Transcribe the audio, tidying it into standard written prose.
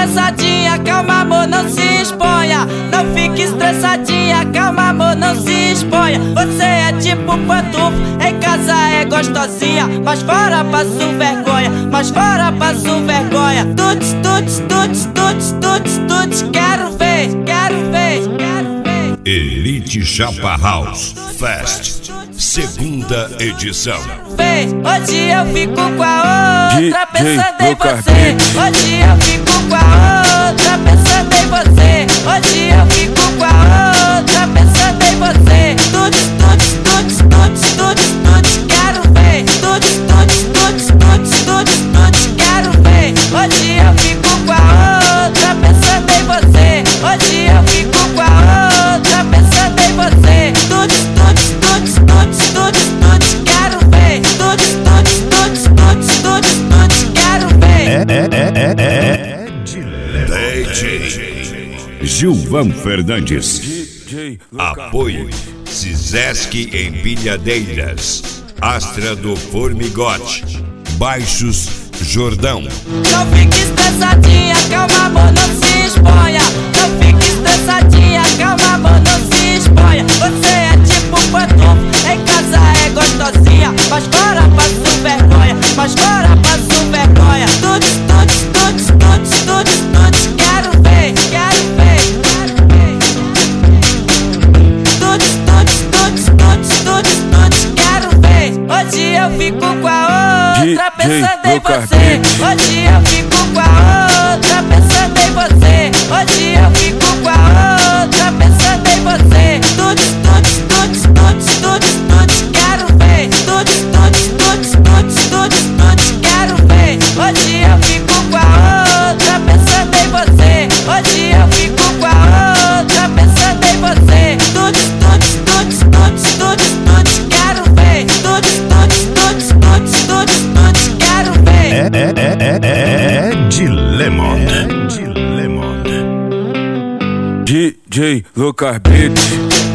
estressadinha, calma amor, não se exponha. Não fique estressadinha, calma amor, não se exponha. Você é tipo pantufo, em casa é gostosinha, mas fora passo vergonha, mas fora passo vergonha. Tuts, tuts, tuts, tuts, tuts, tuts, quero ver, quero ver, quero ver. Elite Chapa House Fest, segunda edição. Hoje eu fico com a outra, pensando em você. Hoje eu fico com a outra, pensando em você. Hoje eu fico com a outra, pensando em você. Tuts, tuts, tuts, tuts, tuts, tuts, quero ver. Tuts, tuts, tuts, tuts, tuts, tuts, quero ver. Hoje eu fico com a outra, pensando em você. Hoje eu fico com a outra, pensando em você. Tuts, tuts, tuts, tuts, tuts, tuts, quero ver. Tuts, tuts, tuts, tuts, tuts, tuts, quero ver. DJ Gilvan Fernandes. Apoio Cisesc Empilhadeiras, Astra do Formigote, Baixos Jordão. Não fique estressadinha, calma amor, não se exponha. Não fique estressadinha, calma amor, não se exponha. Você é tipo pantufo, em casa é gostosinha, mas fora passo vergonha, mas fora passo vergonha. Tuts, tuts, tuts, tuts, tuts, tuts, quero ver, quero ver, quero ver. Tuts, tuts, tuts, tuts, tuts, tuts, quero ver. Hoje eu fico com a outra, pensando em você. Hoje eu fico com a outra, pensando em você. Hoje eu fico com a outra, pensando em você. Tuts, tuts, tuts, tuts, tuts, tuts, quero ver. Tuts, tuts, tuts, tuts, tuts, tuts, quero ver. Hoje eu fico com a outra, pensando em você. Hoje eu fico com a outra, pensando em você. Tuts, tuts, tuts, tuts, tuts, tuts, quero ver. Tuts, tuts, tuts, tuts, tuts, tuts, quero ver. Dilemon. DJ Lucas Beats.